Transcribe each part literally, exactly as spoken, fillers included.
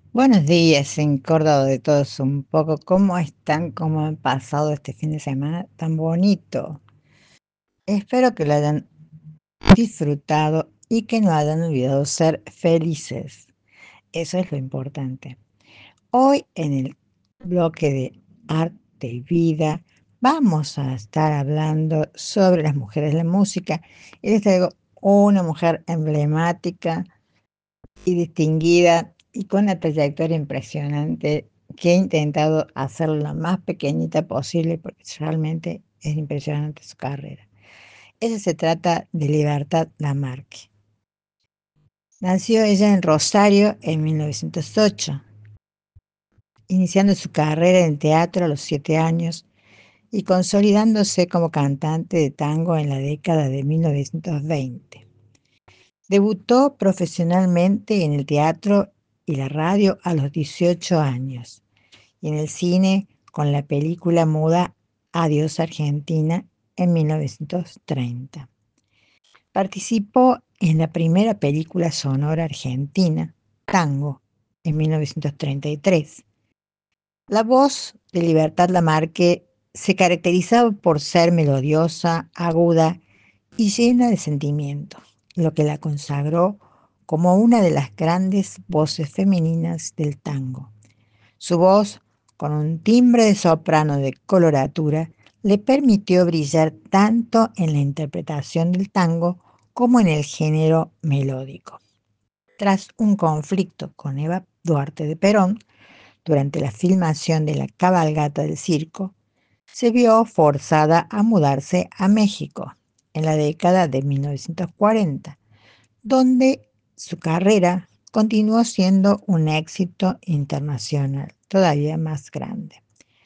Buenos días, en Córdoba de todos un poco. ¿Cómo están? ¿Cómo han pasado este fin de semana tan bonito? Espero que lo hayan disfrutado y que no hayan olvidado ser felices. Eso es lo importante. Hoy en el bloque de arte y vida vamos a estar hablando sobre las mujeres de la música y les traigo una mujer emblemática y distinguida y con una trayectoria impresionante que he intentado hacerla lo más pequeñita posible porque realmente es impresionante su carrera. Ella se trata de Libertad Lamarque. Nació ella en Rosario en mil novecientos ocho, iniciando su carrera en teatro a los siete años y consolidándose como cantante de tango en la década de mil novecientos veinte. Debutó profesionalmente en el teatro y la radio a los dieciocho años y en el cine con la película muda Adiós Argentina en mil novecientos treinta. Participó en la primera película sonora argentina, Tango, en mil novecientos treinta y tres. La voz de Libertad Lamarque se caracterizaba por ser melodiosa, aguda y llena de sentimiento, lo que la consagró como una de las grandes voces femeninas del tango. Su voz, con un timbre de soprano de coloratura, le permitió brillar tanto en la interpretación del tango como en el género melódico. Tras un conflicto con Eva Duarte de Perón, durante la filmación de La cabalgata del circo, se vio forzada a mudarse a México en la década de mil novecientos cuarenta, donde su carrera continuó siendo un éxito internacional todavía más grande.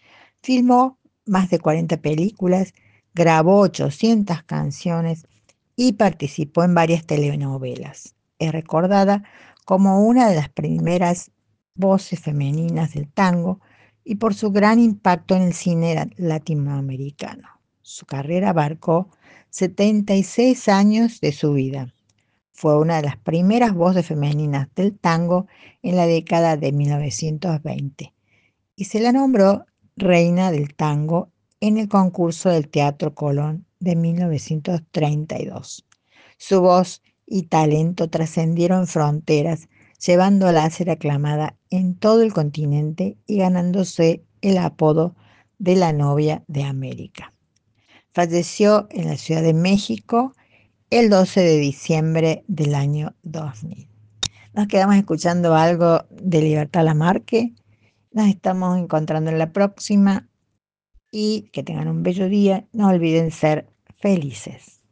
Filmó más de cuarenta películas, grabó ochocientas canciones y participó en varias telenovelas. Es recordada como una de las primeras voces femeninas del tango y por su gran impacto en el cine latinoamericano. Su carrera abarcó setenta y seis años de su vida. Fue una de las primeras voces femeninas del tango en la década de mil novecientos veinte y se la nombró Reina del Tango en el concurso del Teatro Colón de mil novecientos treinta y dos. Su voz y talento trascendieron fronteras, llevándola a ser aclamada en todo el continente y ganándose el apodo de la novia de América. Falleció en la Ciudad de México el doce de diciembre del año dos mil. Nos quedamos escuchando algo de Libertad Lamarque. Nos estamos encontrando en la próxima y que tengan un bello día. No olviden ser felices.